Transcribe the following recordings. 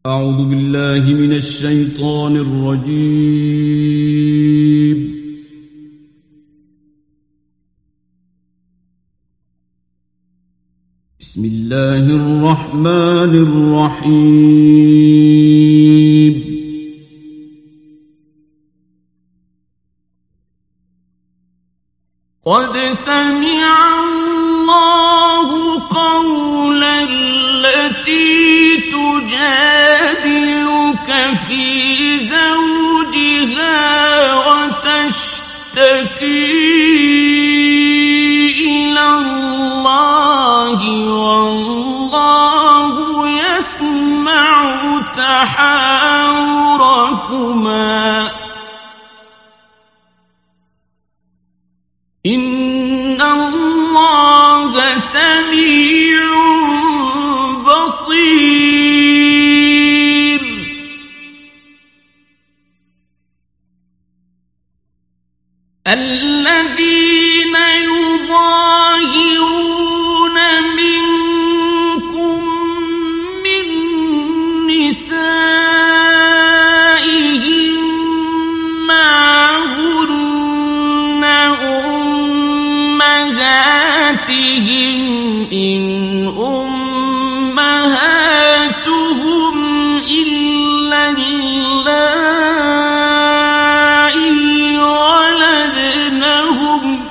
أعوذ بالله من الشيطان الرجيم. بسم الله الرحمن الرحيم. قد سمع الله قول التي تجادلك في زوجها وتشتكي إلى الله والله يسمع تحاوركما إن الله سميع بصير. الذين يظاهرون منكم من نسائهم ما هن أمهاتهم إن أمهاتهم إلا اللائي ولدنهم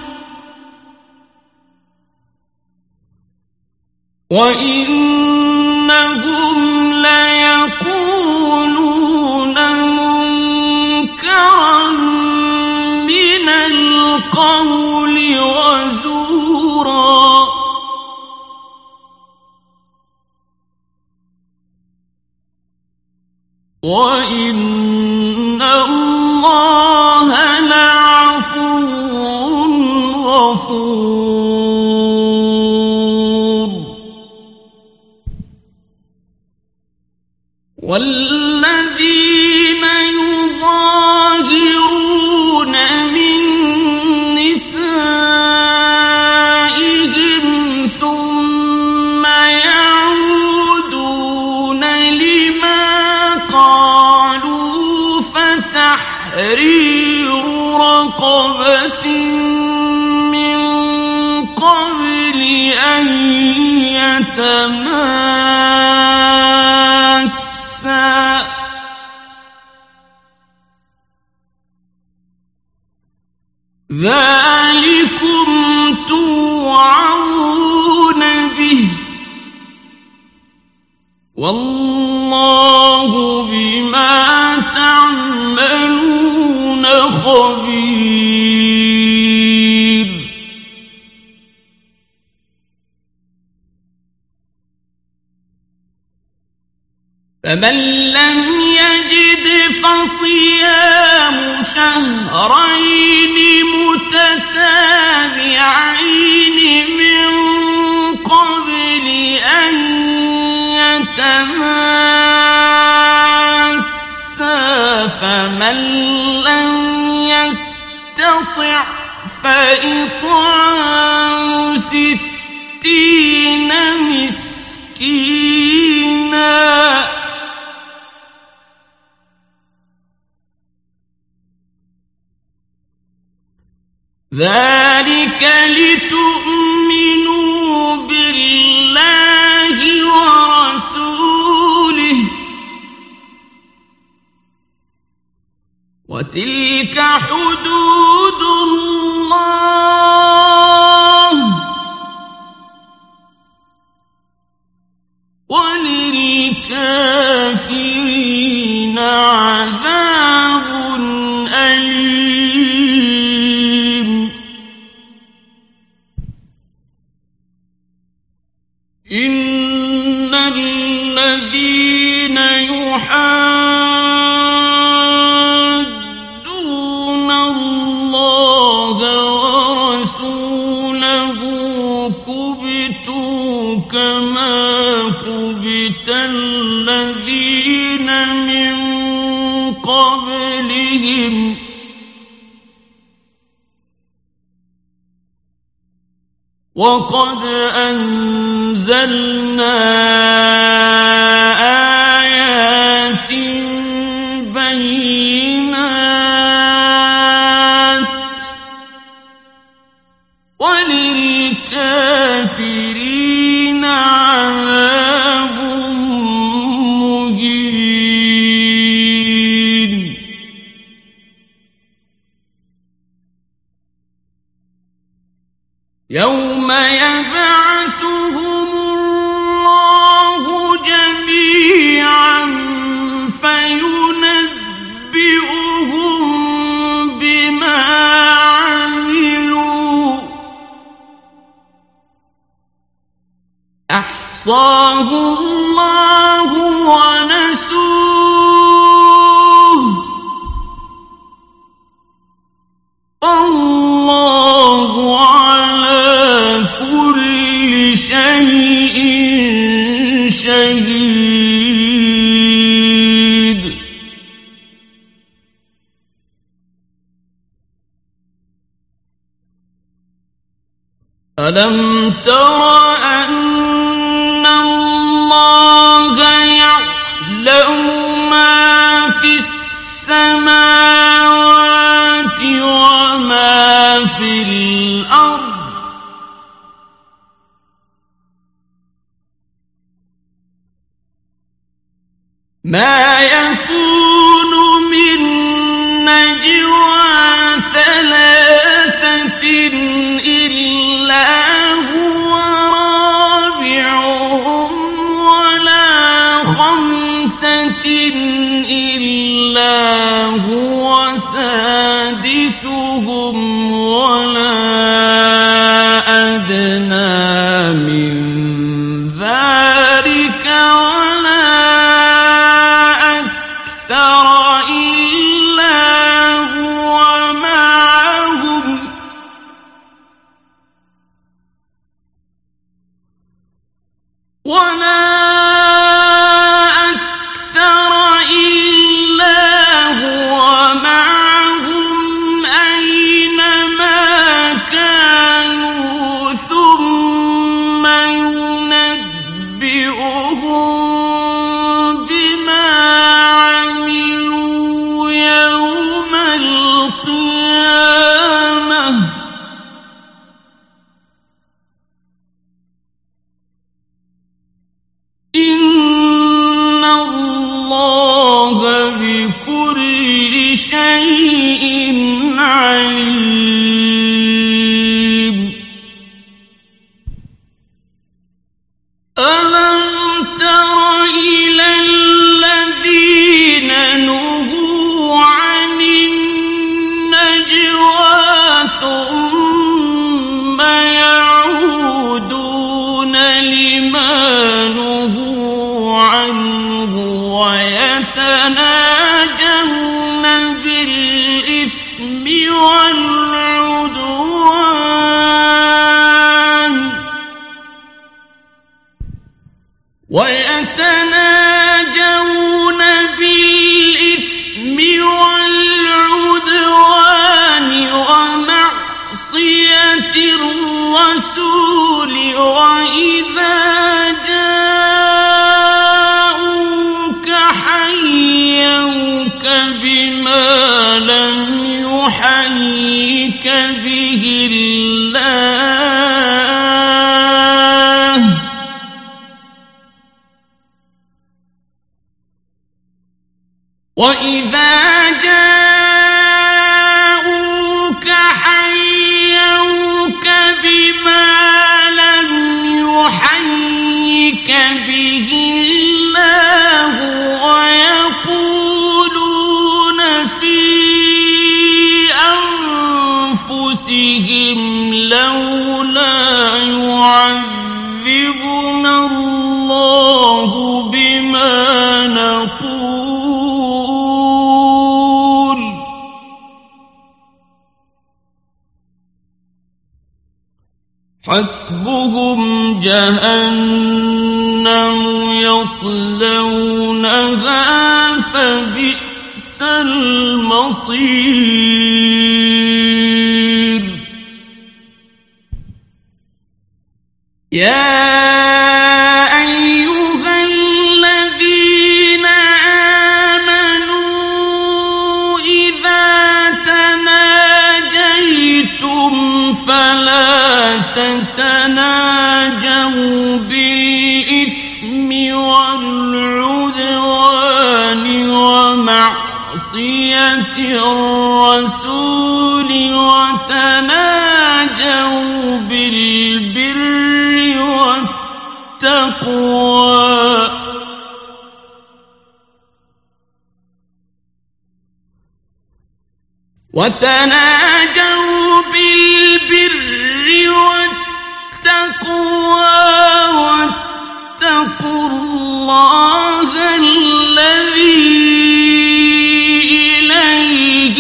وإنهم ليقولون منكرا من القول وزورا. وإن الله لعفو غفور. والذين يظاهرون من نسائهم ثم يعودون لما قالوا فتحرير رقبة من قبل أن يتماسا ذلكم توعظون به والله بما تعملون خبير. فمن لم يجد فصيام شهرين متتابعين من قبل أن يتماسا فمن لم يستطع فإطعام 60 مسكينا ذلك لتؤمنوا بالله ورسوله وتلك حدود الله وللكافرين عذاب أليم. إن الذين يحادون الله ورسوله كبتوا كما كبت الذين من قبلهم وقد أنزلنا يبعثهم الله جميعا فينبئهم بما عملوا أحصاه الله ونسوه والله على كل شيء شهيد. ألم تر أن الله يعلم ما في السماوات وما في الأرض ما يكون من نجوى ثلاثة إلا هو رابعهم ولا خمسة إلا هو سادسهم ولا أدنى من ذلك ولا أكثر إلا هو معهم أينما كانوا ثم ينبئهم بما عملوا يوم القيامة إن الله بكل شيء عليم. ألم تر إلى الذين نهوا عن النجوى ثم يعودون لما نهوا عنه ويتناجون بالإثم والعدوان ومعصية الرسول وإذا جاءوك حيوك بما لم يحيك به الله وإذا جاءوك حيوك بما لم يحيك به الله ويقولون في أنفسهم لولا يعذبنا الله بما نقول حسبهم جهنم يصلونها فبئس المصير. يا أيها الذين آمنوا إذا تناجيتم فلا تتناجوا بالإثم والعدوان ومعصية الرسول وتناجوا بالبر والتقوى وتناجوا بالبر والتقوى واتقوا الله الذي إليه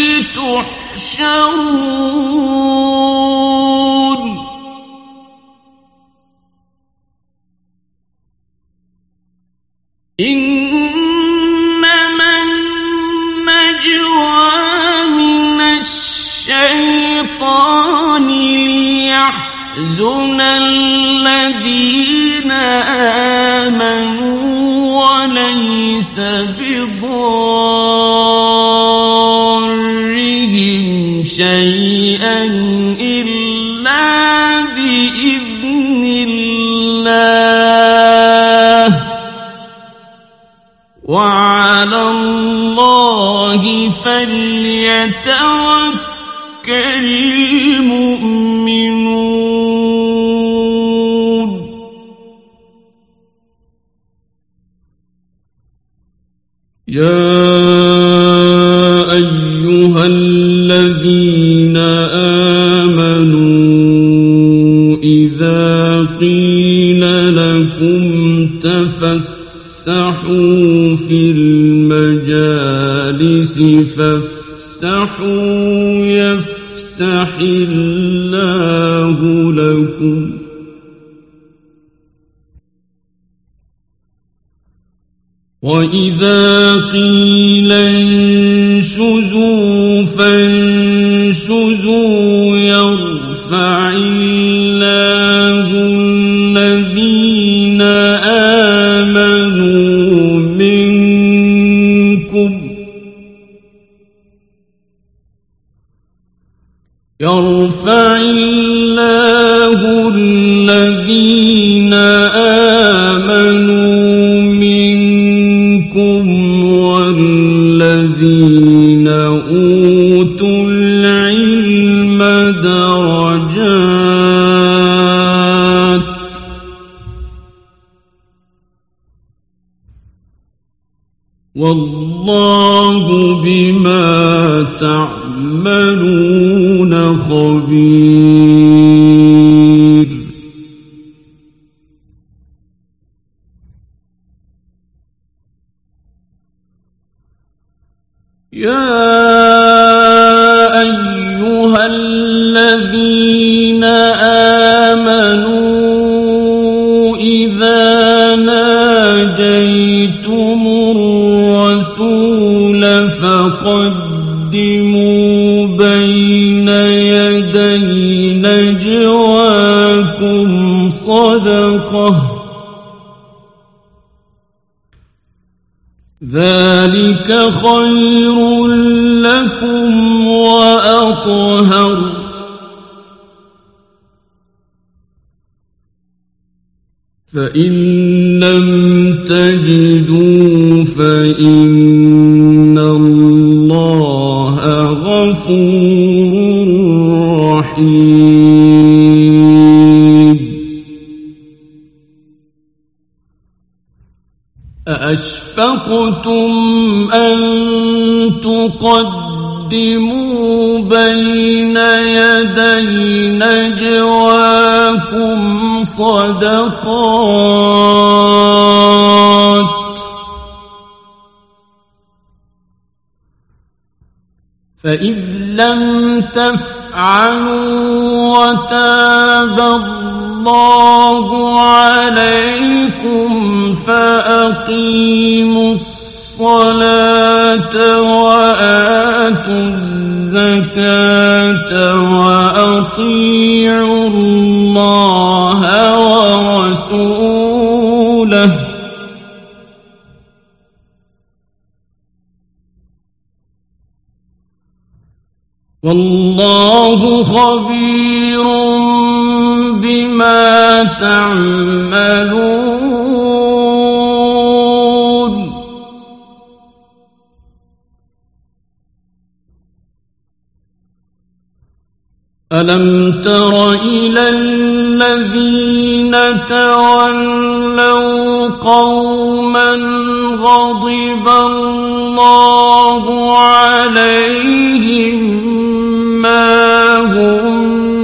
تحشرون إنما النجوى من الشيطان ليحزن الذين آمنوا وليس بضارهم شيئا إلا بإذن الله وعلى الله فليتوكل المؤمنون يا أيها الذين آمنوا إذا قيل لكم تفسحوا في المجالس فافسحوا يفسح الله لكم وإذا قيل انشزوا فانشزوا يرفع الله الذين آمنوا منكم يرفع الله الذين آمنوا منكم والذين أوتوا العلم درجات والله بما تعملون خبير يا أيها الذين آمنوا إذا ناجيتم الرسول فقدموا بين يدي نجواكم صدقة ذلك خير لكم وأطهر فإن لم تجدوا فإن الله غفور رحيم أأشفقتم أن تقدموا بين يدي نجواكم صدقات فإذ لم تفعلوا وتاب الله عليكم فأقيموا الصلاة وآتوا الزكاة وأطيعوا الله ورسوله والله خبير بما تعملون ألم تر إلى الذين تولوا قوما غضب الله عليهم ما هم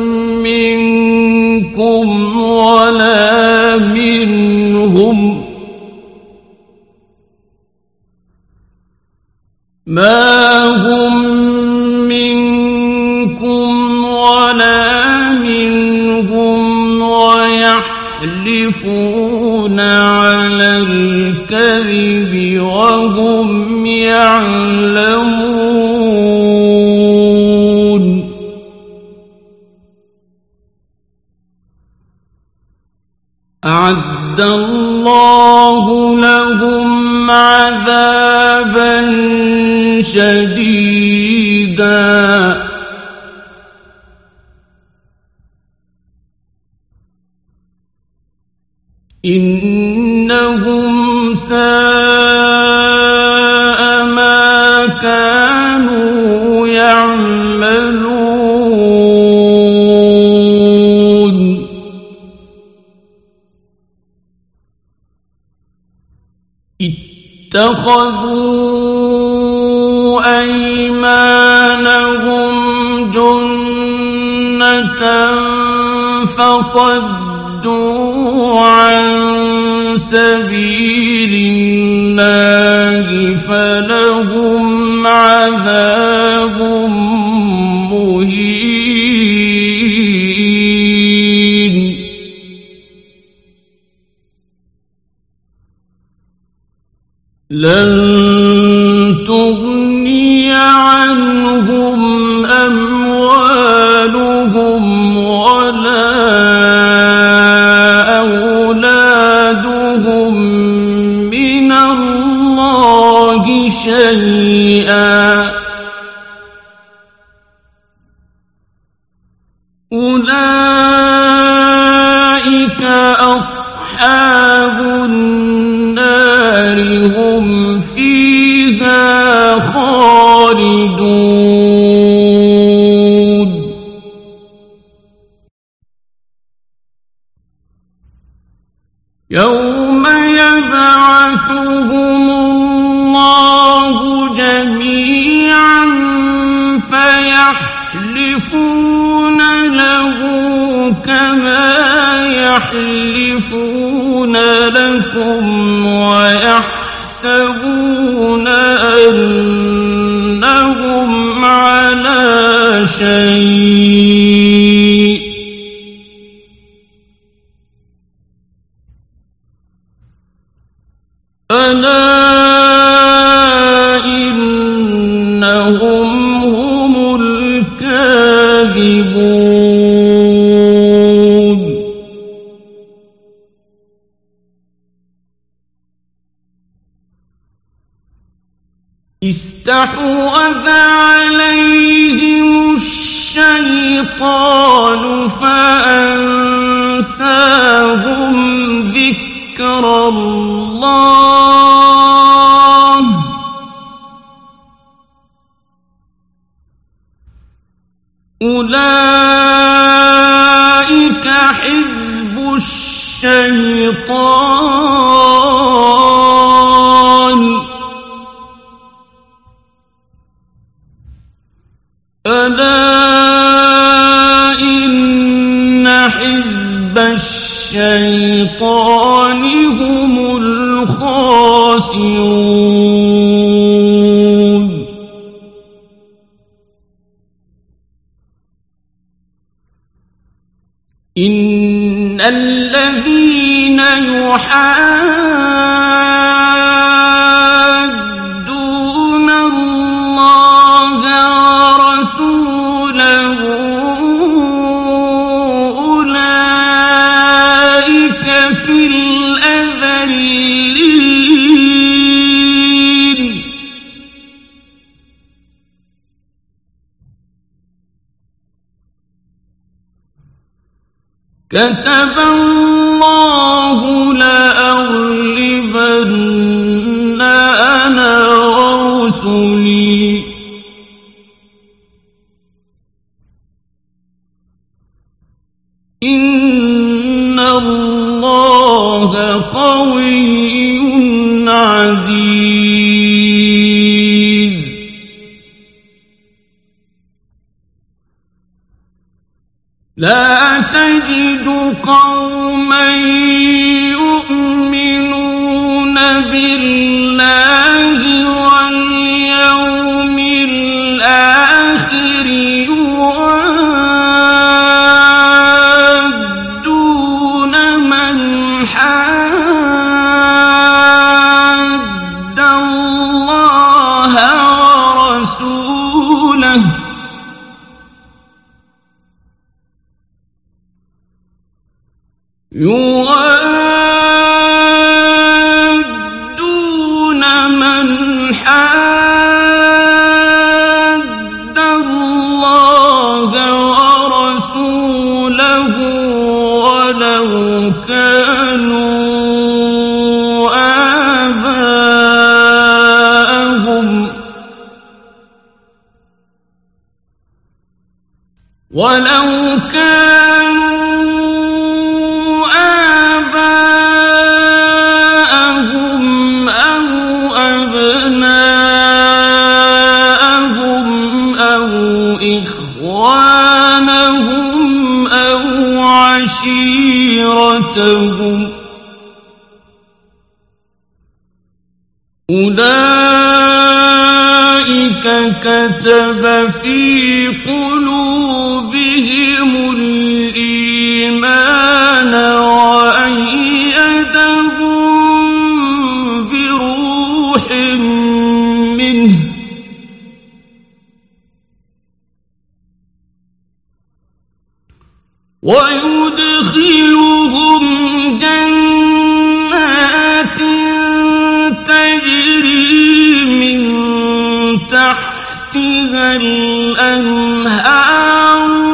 منكم ولا منهم ويحلفون على الكذب وهم يعلمون أعد الله لهم عذابا شديدا إنهم ساء ما كانوا يعملون اتخذوا أيمانهم جنة فصدوا عن سبيل الله فلهم عذاب مهين لن تغني عنهم أموالهم ولا أولادهم من الله شيئا أولئك أصحاب النار هم فيها خالدون يوم يبعثهم الله جميعا فيحلفون له كما يحلفون لكم ويحسبون أنهم على شيء ألا إنهم هم الكاذبون استحوذ عليهم الشيطان فأنساهم ذكر الله أولئك حزب الشيطان ألا إن حزب الشيطان هم الخاسرون إن الذين يحادون الله ورسوله أولئك في الأذلين كتب الله لأغلبن أنا ورسلي لقوي عزيز لا تجد قوما يؤمنون بالله واليوم الآخر يوادون من حاد الله ورسوله يوادون من حاد الله ورسوله ولو كانوا آباءهم أو أبناءهم أو إخوانهم أو عشيرتهم أولئك كتب في قلوبهم الإيمان وأيدهم بروح منه ويدخلهم جنات تجري من تحتها الأنهار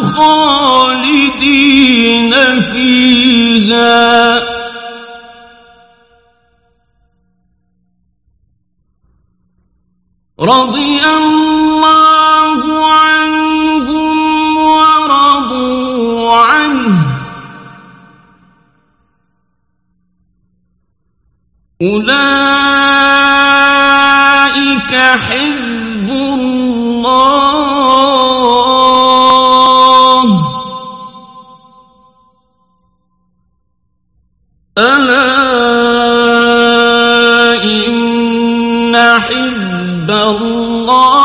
خالدين فيها رضي الله عنهم ورضوا عنه أولئك حزب الله ألا إن حزب الله